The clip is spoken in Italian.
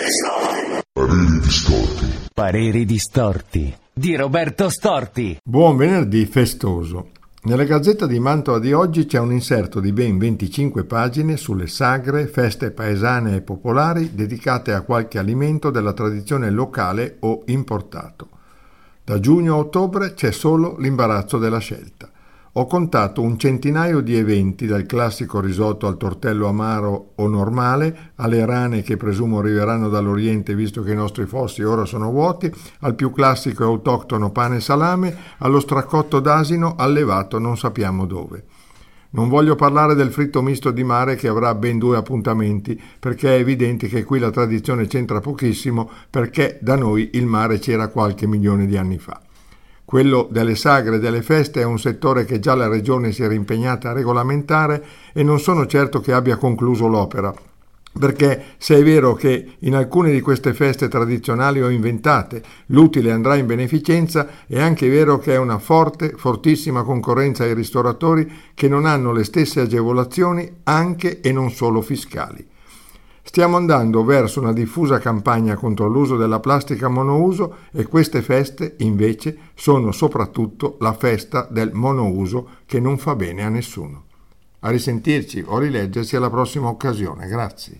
Pareri distorti. Pareri distorti di Roberto Storti. Buon venerdì festoso. Nella Gazzetta di Mantova di oggi c'è un inserto di ben 25 pagine sulle sagre, feste paesane e popolari dedicate a qualche alimento della tradizione locale o importato. Da giugno a ottobre c'è solo l'imbarazzo della scelta. Ho contato un centinaio di eventi, dal classico risotto al tortello amaro o normale, alle rane che presumo arriveranno dall'Oriente visto che i nostri fossi ora sono vuoti, al più classico e autoctono pane e salame, allo stracotto d'asino allevato non sappiamo dove. Non voglio parlare del fritto misto di mare che avrà ben 2 appuntamenti, perché è evidente che qui la tradizione c'entra pochissimo, perché da noi il mare c'era qualche milione di anni fa. Quello delle sagre e delle feste è un settore che già la Regione si era impegnata a regolamentare e non sono certo che abbia concluso l'opera, perché se è vero che in alcune di queste feste tradizionali o inventate l'utile andrà in beneficenza, è anche vero che è una fortissima concorrenza ai ristoratori che non hanno le stesse agevolazioni anche e non solo fiscali. Stiamo andando verso una diffusa campagna contro l'uso della plastica monouso e queste feste, invece, sono soprattutto la festa del monouso che non fa bene a nessuno. A risentirci o rileggersi alla prossima occasione. Grazie.